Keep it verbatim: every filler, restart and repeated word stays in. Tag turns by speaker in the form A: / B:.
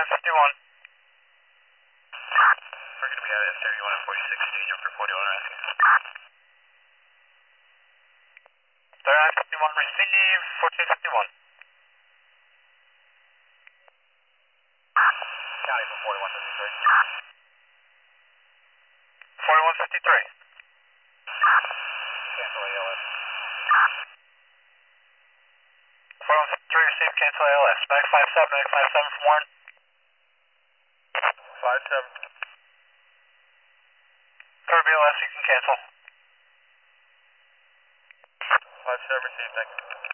A: fifty-one. We're going to be at S thirty-one and forty-six, change up for forty-one asking. thirty-nine fifty-one, receive, fourteen fifty-one. County for forty-one fifty-three. forty-one fifty-three. Cancel A L S. forty-one fifty-three, receive, cancel A L S. Mag five seven, mag five seven from Warren. five seven. Third B L S, you can cancel. five seven, receive, thank you.